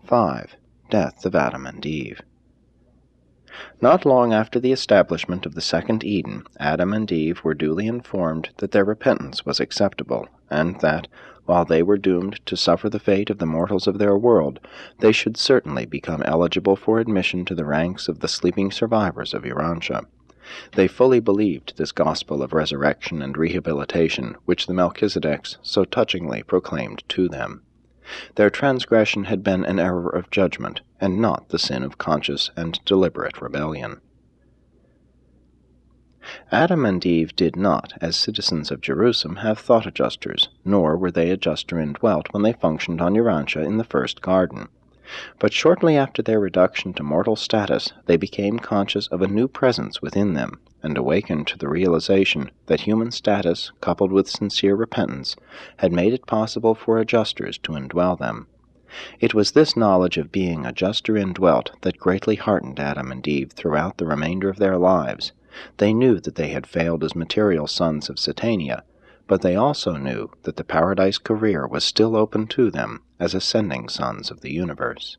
5. Death of Adam and Eve. Not long after the establishment of the second Eden, Adam and Eve were duly informed that their repentance was acceptable, and that, while they were doomed to suffer the fate of the mortals of their world, they should certainly become eligible for admission to the ranks of the sleeping survivors of Urantia. They fully believed this gospel of resurrection and rehabilitation which the Melchizedeks so touchingly proclaimed to them. Their transgression had been an error of judgment, and not the sin of conscious and deliberate rebellion. Adam and Eve did not, as citizens of Jerusalem, have thought adjusters, nor were they adjuster indwelt when they functioned on Urantia in the first garden. But shortly after their reduction to mortal status, they became conscious of a new presence within them, and awakened to the realization that human status, coupled with sincere repentance, had made it possible for adjusters to indwell them. It was this knowledge of being adjuster indwelt that greatly heartened Adam and Eve throughout the remainder of their lives. They knew that they had failed as material sons of Satania, but they also knew that the paradise career was still open to them as ascending sons of the universe.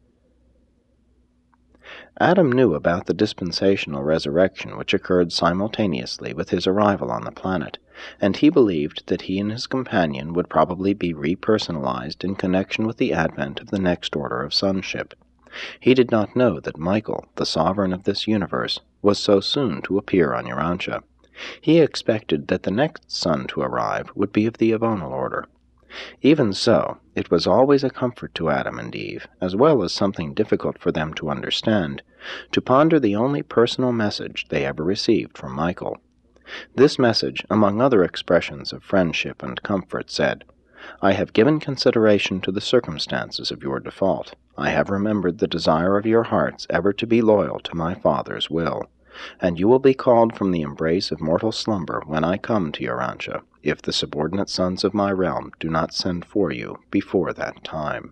Adam knew about the dispensational resurrection which occurred simultaneously with his arrival on the planet, and he believed that he and his companion would probably be repersonalized in connection with the advent of the next order of sonship. He did not know that Michael, the sovereign of this universe, was so soon to appear on Urantia. He expected that the next son to arrive would be of the Avonal order. Even so, it was always a comfort to Adam and Eve, as well as something difficult for them to understand, to ponder the only personal message they ever received from Michael. This message, among other expressions of friendship and comfort, said, "I have given consideration to the circumstances of your default. I have remembered the desire of your hearts ever to be loyal to my Father's will, and you will be called from the embrace of mortal slumber when I come to Urantia, if the subordinate sons of my realm do not send for you before that time."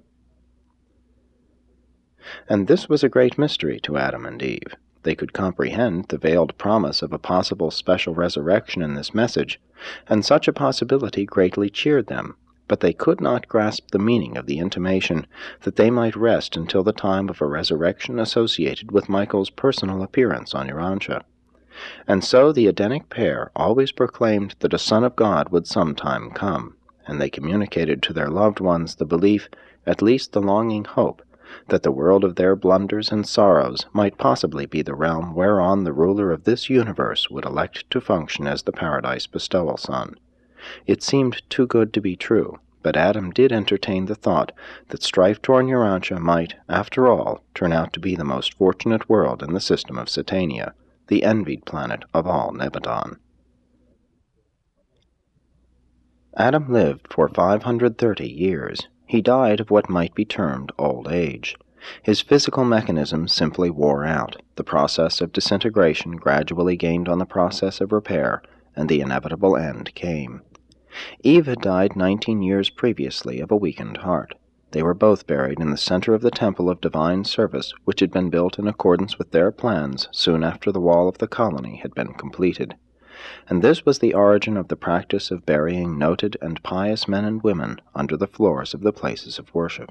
And this was a great mystery to Adam and Eve. They could comprehend the veiled promise of a possible special resurrection in this message, and such a possibility greatly cheered them, but they could not grasp the meaning of the intimation that they might rest until the time of a resurrection associated with Michael's personal appearance on Urantia. And so the Edenic pair always proclaimed that a Son of God would sometime come, and they communicated to their loved ones the belief, at least the longing hope, that the world of their blunders and sorrows might possibly be the realm whereon the ruler of this universe would elect to function as the Paradise Bestowal Son. It seemed too good to be true, but Adam did entertain the thought that strife-torn Urantia might, after all, turn out to be the most fortunate world in the system of Satania, the envied planet of all Nebadon. Adam lived for 530 years. He died of what might be termed old age. His physical mechanism simply wore out. The process of disintegration gradually gained on the process of repair, and the inevitable end came. Eve had died 19 years previously of a weakened heart. They were both buried in the center of the temple of divine service which had been built in accordance with their plans soon after the wall of the colony had been completed. And this was the origin of the practice of burying noted and pious men and women under the floors of the places of worship.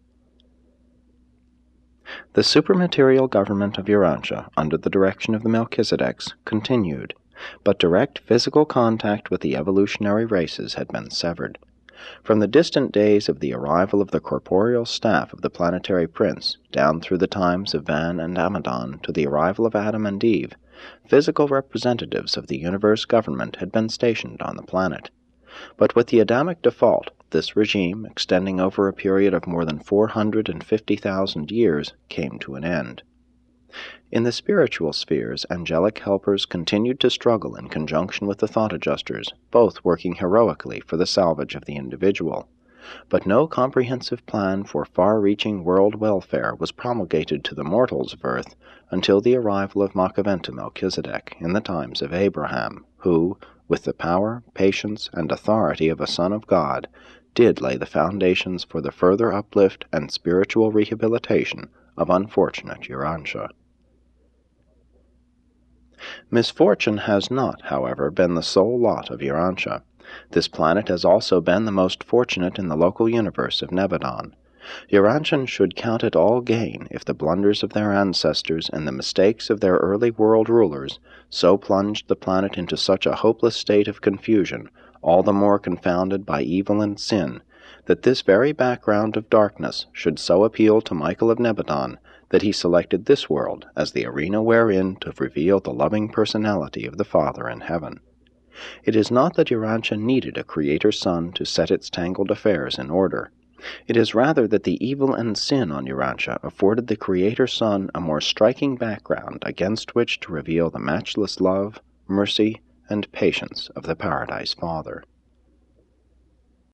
The supermaterial government of Urantia, under the direction of the Melchizedeks, continued, but direct physical contact with the evolutionary races had been severed. From the distant days of the arrival of the corporeal staff of the planetary prince, down through the times of Van and Amadon to the arrival of Adam and Eve, physical representatives of the universe government had been stationed on the planet. But with the Adamic default, this regime, extending over a period of more than 450,000 years, came to an end. In the spiritual spheres, angelic helpers continued to struggle in conjunction with the thought adjusters, both working heroically for the salvage of the individual. But no comprehensive plan for far-reaching world welfare was promulgated to the mortals of earth until the arrival of Makaventa Melchizedek in the times of Abraham, who, with the power, patience, and authority of a Son of God, did lay the foundations for the further uplift and spiritual rehabilitation of unfortunate Urantia. Misfortune has not, however, been the sole lot of Urantia. This planet has also been the most fortunate in the local universe of Nebadon. Urantian should count it all gain if the blunders of their ancestors and the mistakes of their early world rulers so plunged the planet into such a hopeless state of confusion, all the more confounded by evil and sin, that this very background of darkness should so appeal to Michael of Nebadon that he selected this world as the arena wherein to reveal the loving personality of the Father in heaven. It is not that Urantia needed a Creator Son to set its tangled affairs in order. It is rather that the evil and sin on Urantia afforded the Creator Son a more striking background against which to reveal the matchless love, mercy, and patience of the Paradise Father.